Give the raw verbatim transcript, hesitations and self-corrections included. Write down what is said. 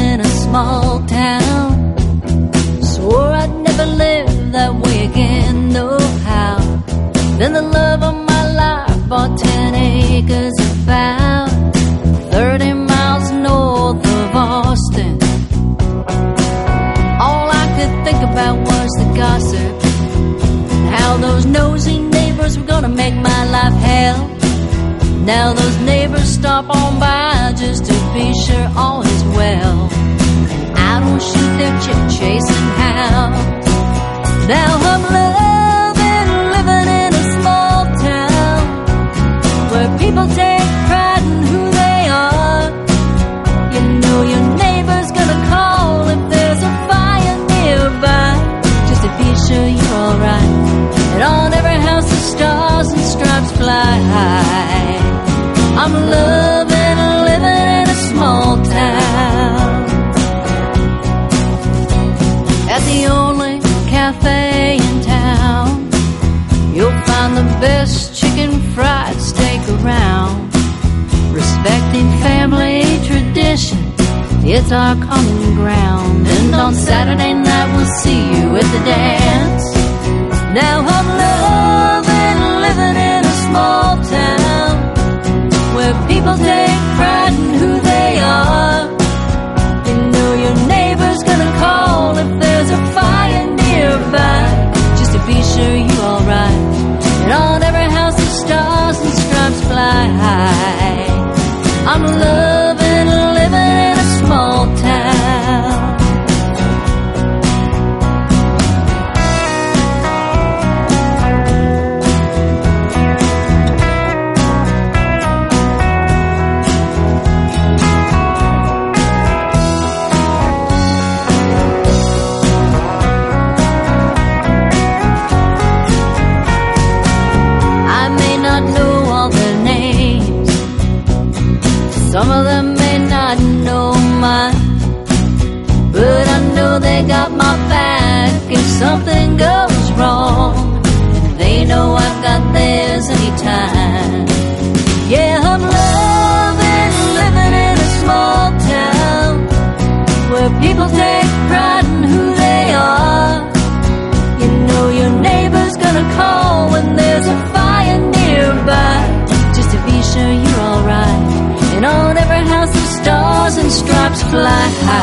in a small town. Swore I'd never live that way again, no how. Then the love of my life bought ten acres about thirty miles north of Austin. All I could think about was the gossip, how those nosy neighbors were gonna make my life hell. Now those neighbors stop on by just to be sure all is well, and I don't shoot their chip-chasing hound. Now I'm loving living in a small town where people take pride in who they are. You know your neighbor's gonna call if there's a fire nearby, just to be sure you're alright. And on every house the stars and stripes fly high. I'm loving living in a small town. At the only cafe in town, you'll find the best chicken fried steak around. Respecting family tradition, it's our common ground. And on Saturday night we'll see you at the dance. Now I'm loving living in a small town where people take pride in who they are. You know your neighbor's gonna call if there's a fire nearby, just to be sure you're alright. And on every house the stars and stripes fly high. I'm loving living in a small town. Some of them may not know mine, but I know they got my back if something goes wrong. And they know I've got theirs anytime. Yeah, I'm loving living in a small town where people take pride in who they are. You know your neighbor's gonna call when there's a fire nearby, just to be sure you're alright. And on every house the stars and stripes fly high.